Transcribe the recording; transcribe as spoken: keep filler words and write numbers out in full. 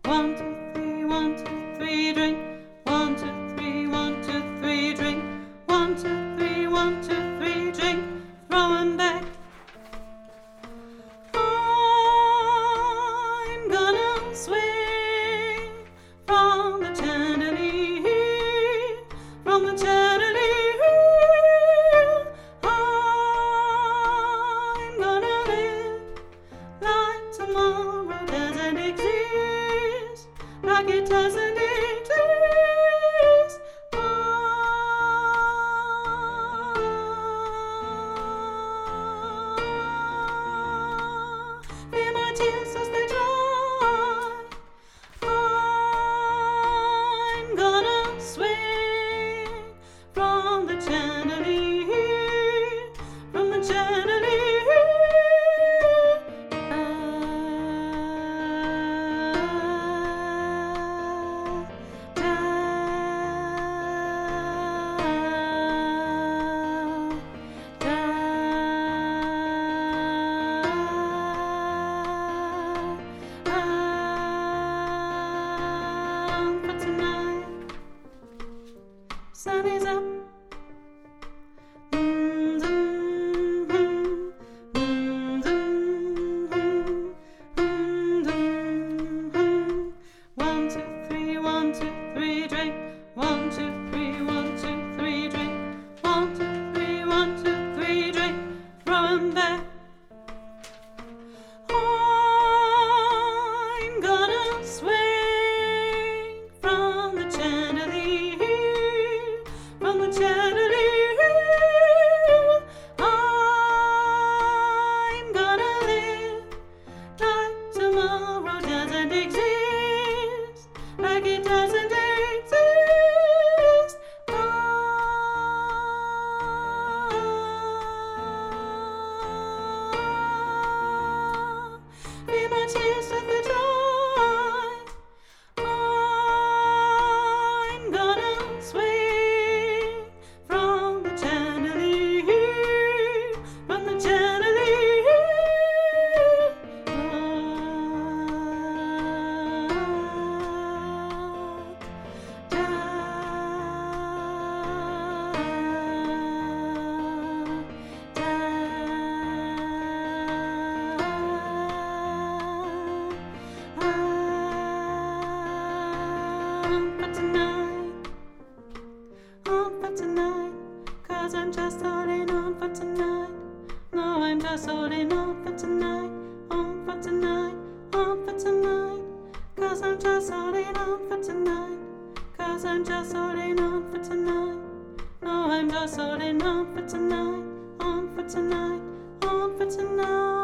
One, two, three, one, two, three, drink. One, two, three, one, two, three, drink. One, two, three, one, two, three, drink. Throw 'em back. I'm gonna swing from the chandelier, from the chandelier. I'm gonna live like tomorrow doesn't exist, like it doesn't exist. Feel my tears as they dry. I'm gonna swing from the chandelier, from the chandelier. For tonight, sun is up. Mm, dum, hum, mm, dum, hum, mm, dum, hum. One, two, three, one, two, three, drink. One, two, three, one, two, three, drink. One, two, three, one, two, three, drink. Throw 'em back. I'm gonna swing from the chandelier, from the chandelier. I'm gonna live like tomorrow doesn't exist, like it doesn't exist. Feel my tears as they dry. I'm gonna swing from the chandelier, from the chandelier. Da, da, On for tonight, on for tonight, 'cause I'm just holding on for tonight. No, I'm just holding on for tonight, on for tonight, on for tonight, 'cause I'm just holding on for tonight, 'cause I'm just holding on for tonight. No, I'm just holding on for tonight, on for tonight, on for tonight.